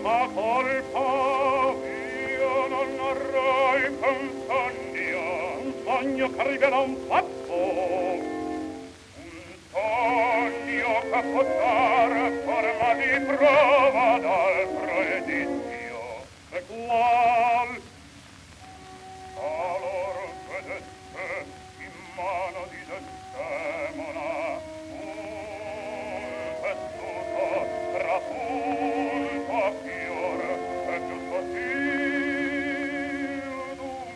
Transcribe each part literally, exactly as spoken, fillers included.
questa colpa io non avrei canzonio, un sogno che rivela un fatto, un sogno che può dare forma di prova dal predizio, e qual allora vedesse in mano di Desdemona un tessuto trapunto a fior e più sottile d'un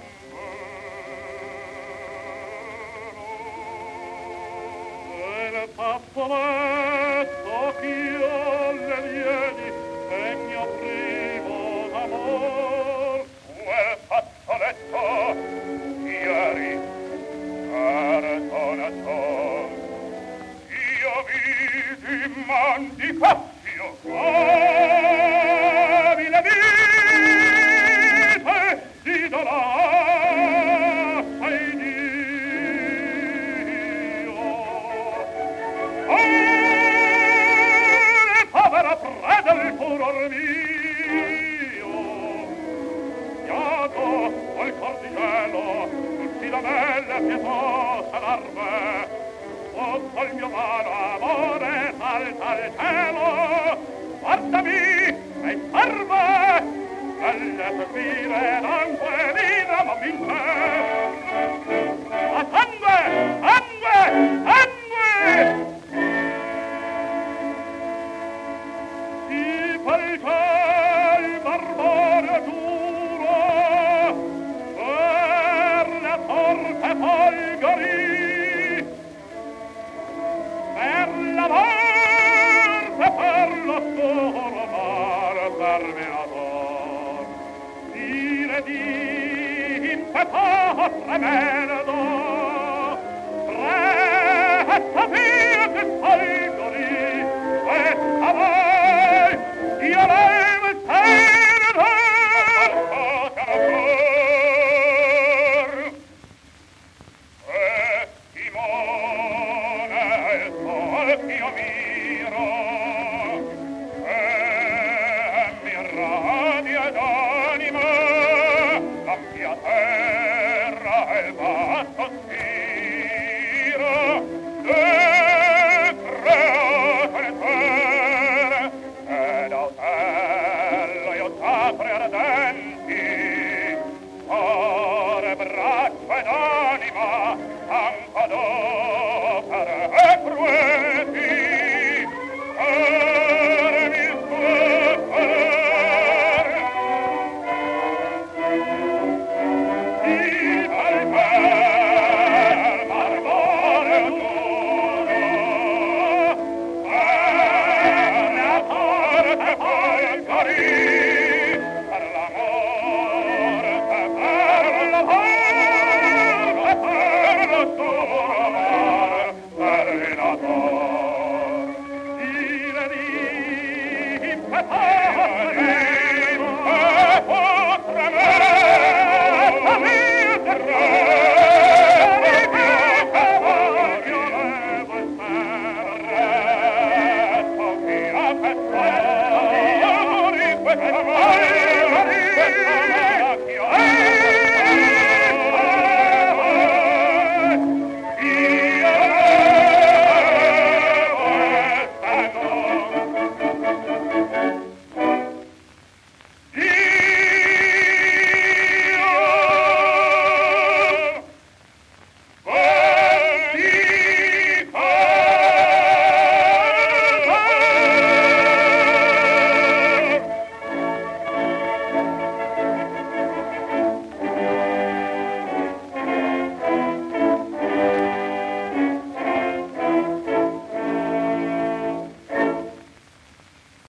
velo. E il fazzoletto ch'io le diedi è mio primo d'amor. Quel fazzoletto ieri cartonato io vidi Mandicassio abile vite di dolassa e Dio oh, povera preda del furor mio iato al cordicello tutti la bella pietosa larve sotto il mio mano amore salta al cielo guardami e serve belle sospire d'anque vita ma vince a